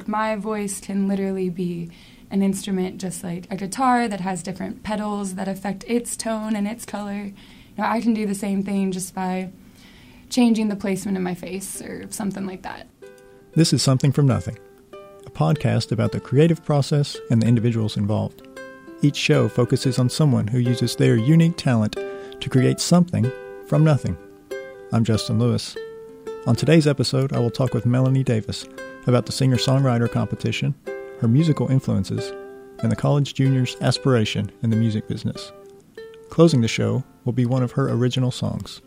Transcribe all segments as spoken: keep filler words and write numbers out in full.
like my voice can literally be an instrument just like a guitar that has different pedals that affect its tone and its color. You know, I can do the same thing just by changing the placement of my face or something like that. This is Something from Nothing, a podcast about the creative process and the individuals involved. Each show focuses on someone who uses their unique talent to create something from nothing. I'm Justin Lewis. On today's episode, I will talk with Melanie Davis about the singer-songwriter competition, her musical influences, and the college junior's aspiration in the music business. Closing the show will be one of her original songs.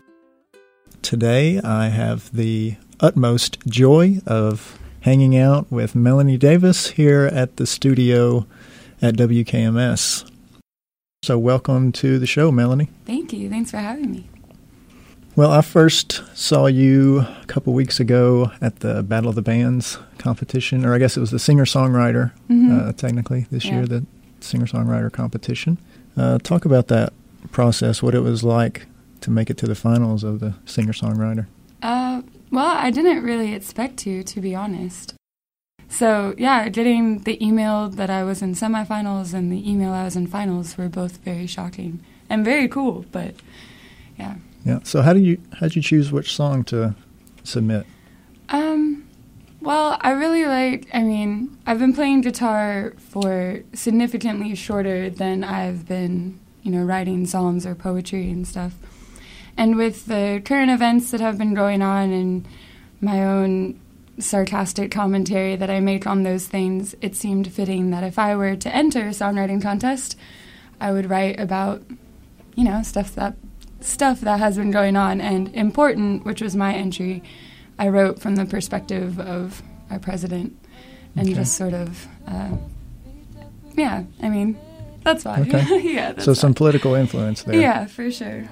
Today, I have the utmost joy of hanging out with Melanie Davis here at the studio at W K M S. So welcome to the show, Melanie. Thank you. Thanks for having me. Well, I first saw you a couple weeks ago at the Battle of the Bands competition, or I guess it was the singer-songwriter, mm-hmm. uh, technically, this yeah. year, the singer-songwriter competition. Uh, talk about that process, what it was like to make it to the finals of the singer-songwriter. Uh, well, I didn't really expect to, to be honest. So, yeah, getting the email that I was in semifinals and the email I was in finals were both very shocking and very cool, but yeah. Yeah. So how do you how did you choose which song to submit? Um, well, I really like, I mean, I've been playing guitar for significantly shorter than I've been, you know, writing songs or poetry and stuff. And with the current events that have been going on and my own sarcastic commentary that I make on those things, it seemed fitting that if I were to enter a songwriting contest, I would write about, you know, stuff that stuff that has been going on. And important, which was my entry, I wrote from the perspective of our president and okay. just sort of, uh, yeah, I mean, that's why. Okay. yeah. That's so why. Some political influence there. Yeah, for sure.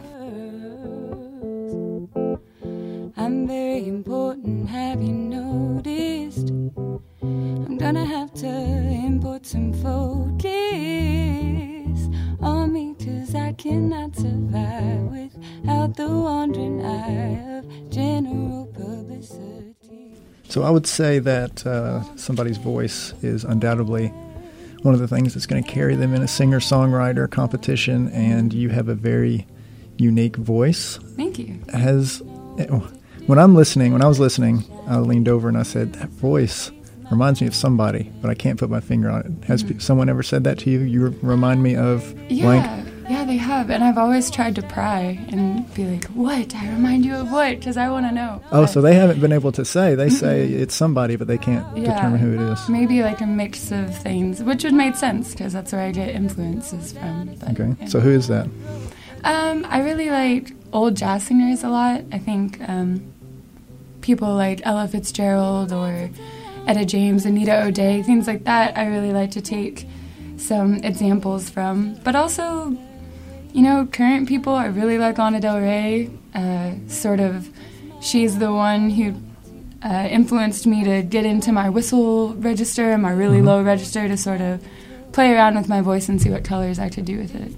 I'm very important, have you noticed? I'm gonna have to import some focus on me, 'cause I cannot survive without the wandering eye of general publicity. So I would say that uh, somebody's voice is undoubtedly one of the things that's going to carry them in a singer-songwriter competition, and you have a very unique voice. Thank you. Has... When I'm listening, when I was listening, I leaned over and I said, that voice reminds me of somebody, but I can't put my finger on it. Has mm-hmm. someone ever said that to you? You remind me of yeah, blank? Yeah, they have. And I've always tried to pry and be like, what? I remind you of what? Because I want to know. Oh, but, so they haven't been able to say. They say it's somebody, but they can't yeah, determine who it is. Maybe like a mix of things, which would make sense because that's where I get influences from. But, okay, yeah. So who is that? Um, I really like old jazz singers a lot. I think um, people like Ella Fitzgerald or Etta James, Anita O'Day, things like that, I really like to take some examples from. But also, you know, current people, I really like Lana Del Rey. Uh, sort of, she's the one who uh, influenced me to get into my whistle register and my really mm-hmm. low register to sort of play around with my voice and see what colors I could do with it.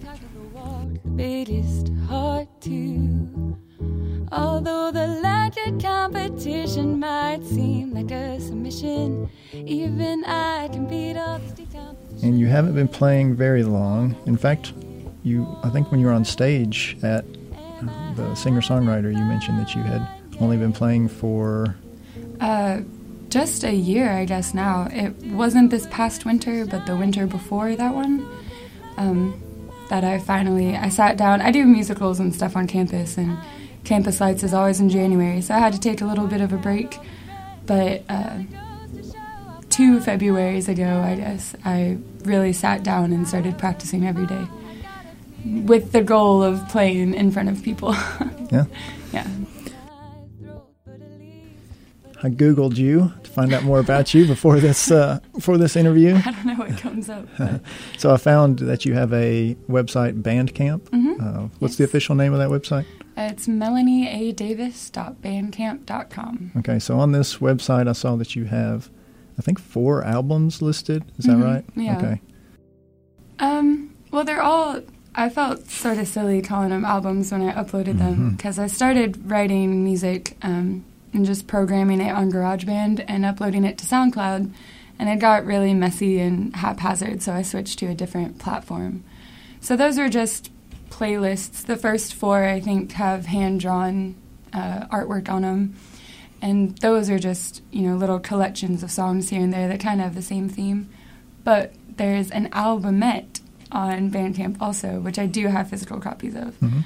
Biggest heart too. Although the larger competition might seem like a submission, even I can beat all the stick competition. And you haven't been playing very long. In fact, you I think when you were on stage at the singer-songwriter, you mentioned that you had only been playing for... Uh, just a year, I guess now. It wasn't this past winter, but the winter before that one. Um... that I finally, I sat down, I do musicals and stuff on campus, and Campus Lights is always in January, so I had to take a little bit of a break, but uh, two Februaries ago, I guess, I really sat down and started practicing every day, with the goal of playing in front of people. Yeah? Yeah. I Googled you to find out more about you before this uh, before this interview. I don't know what comes up. So I found that you have a website, Bandcamp. Mm-hmm. Uh, what's yes. the official name of that website? Uh, it's melanie a davis dot bandcamp dot com. Okay, so on this website I saw that you have, I think, four albums listed. Is mm-hmm. that right? Yeah. Okay. Um. Well, they're all... I felt sort of silly calling them albums when I uploaded them, because mm-hmm. I started writing music... Um, and just programming it on GarageBand and uploading it to SoundCloud. And it got really messy and haphazard, so I switched to a different platform. So those are just playlists. The first four, I think, have hand-drawn uh, artwork on them. And those are just, you know, little collections of songs here and there that kind of have the same theme. But there's an albumette on Bandcamp also, which I do have physical copies of. Mm-hmm.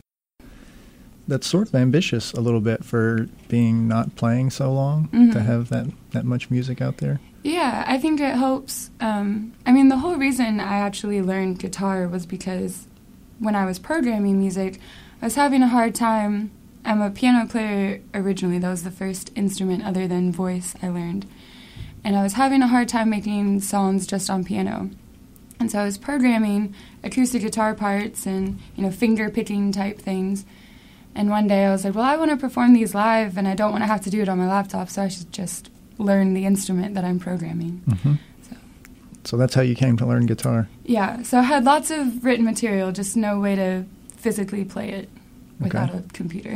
That's sort of ambitious a little bit for being not playing so long, mm-hmm. to have that, that much music out there. Yeah, I think it helps. Um, I mean, the whole reason I actually learned guitar was because when I was programming music, I was having a hard time. I'm a piano player originally. That was the first instrument other than voice I learned. And I was having a hard time making songs just on piano. And so I was programming acoustic guitar parts and, you know, finger-picking type things. And one day I was like, well, I want to perform these live, and I don't want to have to do it on my laptop, so I should just learn the instrument that I'm programming. Mm-hmm. So. so that's how you came to learn guitar? Yeah, so I had lots of written material, just no way to physically play it without okay. a computer.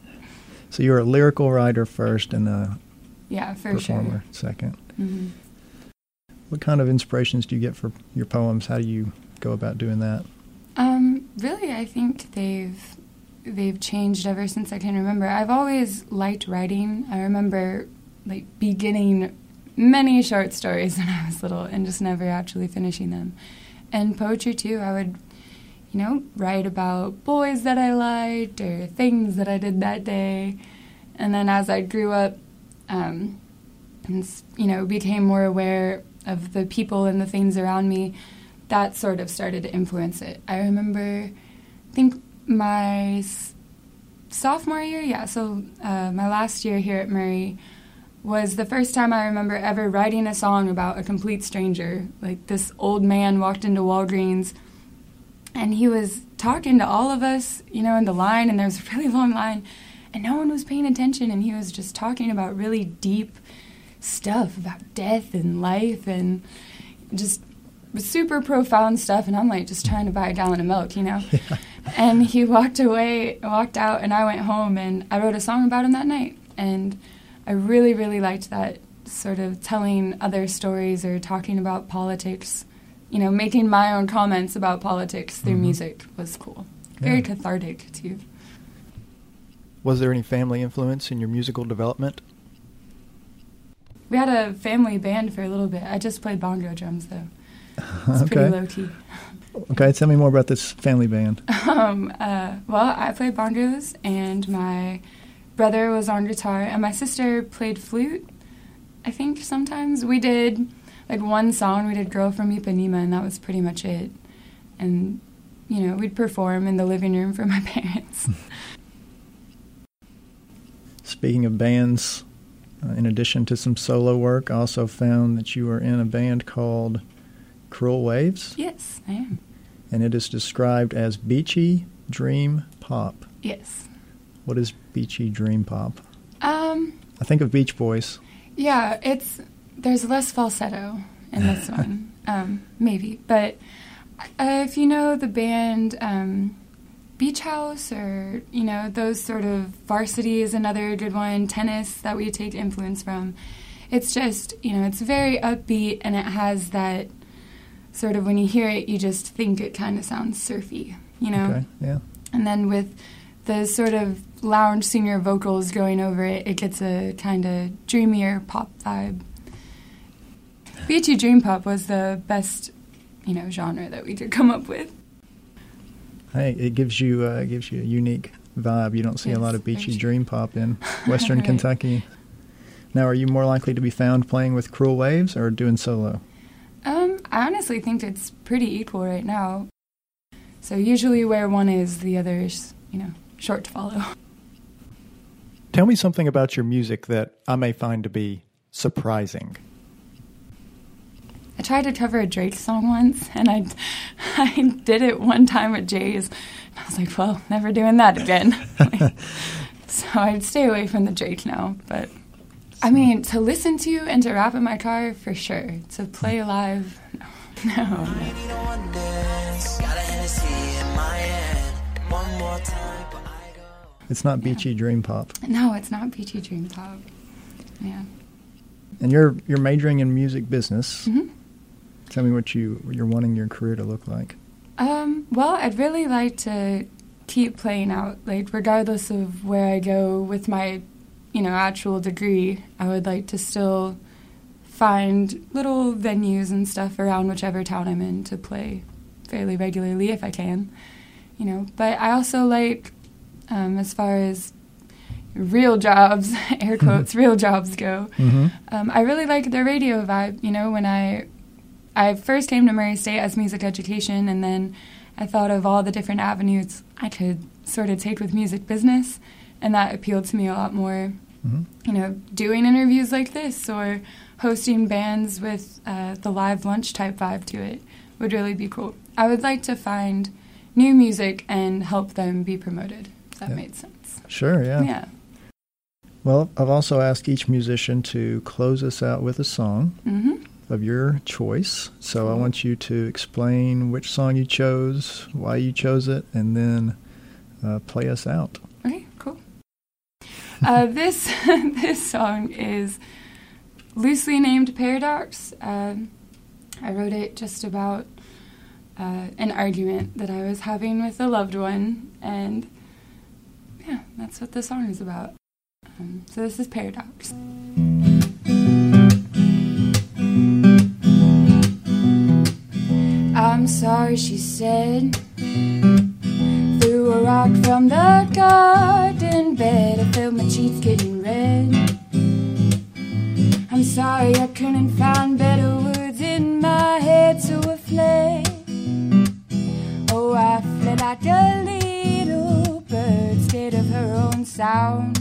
So you were a lyrical writer first and a yeah, for performer sure. second. Mm-hmm. What kind of inspirations do you get for your poems? How do you go about doing that? Um, really, I think they've they've changed ever since I can remember. I've always liked writing. I remember like beginning many short stories when I was little and just never actually finishing them. And poetry too, I would, you know, write about boys that I liked or things that I did that day. And then as I grew up, um, and, you know, became more aware of the people and the things around me, that sort of started to influence it. I remember, I think my s- sophomore year, yeah, so uh, my last year here at Murray was the first time I remember ever writing a song about a complete stranger. Like, this old man walked into Walgreens, and he was talking to all of us, you know, in the line, and there was a really long line, and no one was paying attention, and he was just talking about really deep stuff about death and life and just super profound stuff, and I'm like just trying to buy a gallon of milk, you know. Yeah. And he walked away, walked out, and I went home, and I wrote a song about him that night. And I really, really liked that, sort of telling other stories or talking about politics, you know, making my own comments about politics through mm-hmm. music was cool. Very yeah. cathartic, too. Was there any family influence in your musical development? We had a family band for a little bit. I just played bongo drums, though. It's okay. pretty low-key. Okay, tell me more about this family band. Um, uh, well, I played bongos, and my brother was on guitar, and my sister played flute, I think, sometimes. We did, like, one song. We did Girl from Ipanema, and that was pretty much it. And, you know, we'd perform in the living room for my parents. Speaking of bands, uh, in addition to some solo work, I also found that you were in a band called Cruel Waves? Yes, I am. And it is described as beachy dream pop. Yes. What is beachy dream pop? Um, I think of Beach Boys. Yeah, it's there's less falsetto in this one, um, maybe. But uh, if you know the band um, Beach House, or you know those sort of Varsity is another good one. Tennis that we take influence from. It's just you know it's very upbeat, and it has that. Sort of when you hear it, you just think it kind of sounds surfy, you know? Okay, yeah. And then with the sort of lounge singer vocals going over it, it gets a kind of dreamier pop vibe. Beachy dream pop was the best, you know, genre that we could come up with. Hey, it gives you uh, gives you a unique vibe. You don't see yes, a lot of beachy dream pop in Western right. Kentucky. Now, are you more likely to be found playing with Cruel Waves or doing solo? Um, I honestly think it's pretty equal right now. So usually where one is, the other is, you know, short to follow. Tell me something about your music that I may find to be surprising. I tried to cover a Drake song once, and I, I did it one time at Jay's. I was like, well, never doing that again. Like, so I'd stay away from the Drake now, but... I mean, to listen to and to rap in my car, for sure. To play live, no. No. It's not beachy yeah. dream pop. No, it's not beachy dream pop. Yeah. And you're you're majoring in music business. Mm-hmm. Tell me what you you're wanting your career to look like. Um, well, I'd really like to keep playing out, like regardless of where I go with my, you know, actual degree. I would like to still find little venues and stuff around whichever town I'm in to play fairly regularly if I can, you know. But I also like, um, as far as real jobs, air quotes, real jobs go, Mm-hmm. um, I really like the radio vibe. You know, when I I first came to Murray State as music education, and then I thought of all the different avenues I could sort of take with music business, and that appealed to me a lot more. Mm-hmm. You know, doing interviews like this or hosting bands with uh, the live lunch type vibe to it would really be cool. I would like to find new music and help them be promoted, if that yeah. made sense. Sure, yeah. Yeah. Well, I've also asked each musician to close us out with a song Mm-hmm. of your choice. So I want you to explain which song you chose, why you chose it, and then uh, play us out. Okay, cool. Uh, this this song is loosely named Paradox. Uh, I wrote it just about uh, an argument that I was having with a loved one, and yeah, that's what the song is about. Um, so this is Paradox. I'm sorry, she said, threw a rock from the garden bed. I felt my cheeks getting red. I'm sorry I couldn't find better words in my head, so I fled. Oh, I fled like a little bird, scared of her own sound.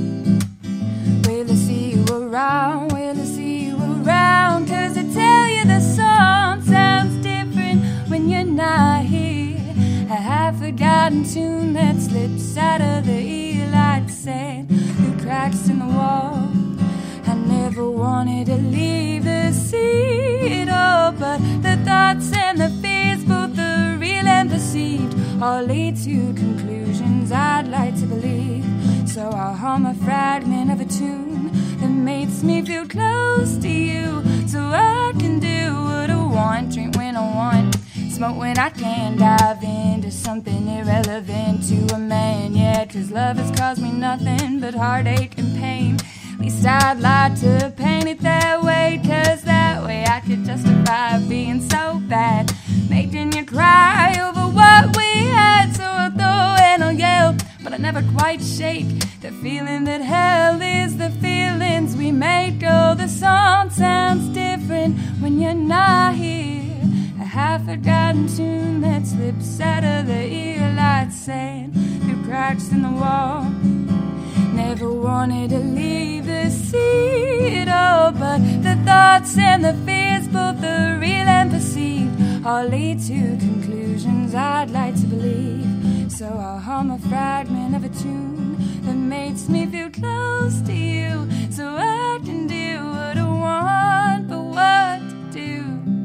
Will I see you around? Will I see you around? 'Cause I tell you the song sounds different when you're not here. A half-forgotten tune that slips out of the ear like sand through cracks in the wall. I never wanted to leave the seat, oh, but the thoughts and the fears, both the real and perceived, all lead to conclusions I'd like to believe. So I'll hum a fragment of a tune that makes me feel close to you, so I can do what I want, drink when I want, smoke when I can, dive into something irrelevant to a man, yeah, 'cause love has caused me nothing but heartache and pain. At least I'd like to paint it that way, 'cause that way I could justify being so bad, making you cry over what we had. So I'll throw and I'll yell, but I never quite shake the feeling that hell is the feelings we make. Oh, the song sounds different when you're not here. A half-forgotten tune that slips out of the ear like sand through cracks in the wall. Never wanted to leave the seat, oh, but the thoughts and the fears, both the real and perceived, all lead to conclusions I'd like to believe. So I'll hum a fragment of a tune that makes me feel close to you, so I can do what I want, but what to do?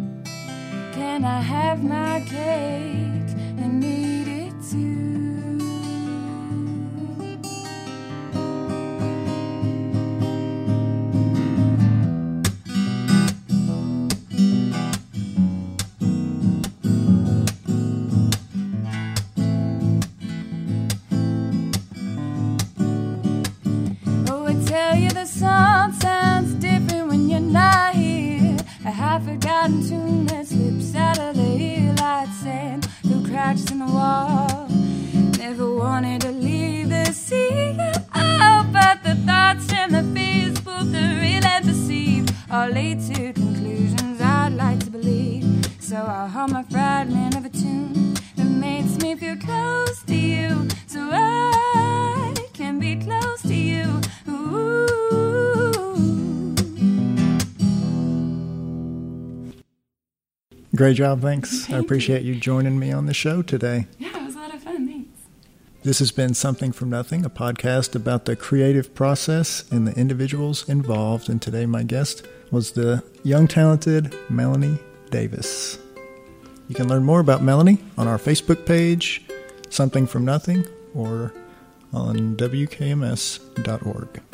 Can I have my cake and eat it too? The song sounds different when you're not here. A half-forgotten tune that slips out of the ear like sand through cracks in the wall. Never wanted to leave the sea, oh, but the thoughts and the fears, both the real and perceived, all lead to conclusions I'd like to believe. So I'll hum a fragment of a tune that makes me feel close to you, so I can be close to you. Ooh. Great job, thanks. Thank I appreciate you. you joining me on the show today. Yeah, it was a lot of fun, thanks. This has been Something from Nothing, a podcast about the creative process and the individuals involved. And today my guest was the young, talented Melanie Davis. You can learn more about Melanie on our Facebook page, Something from Nothing, or on W K M S dot org.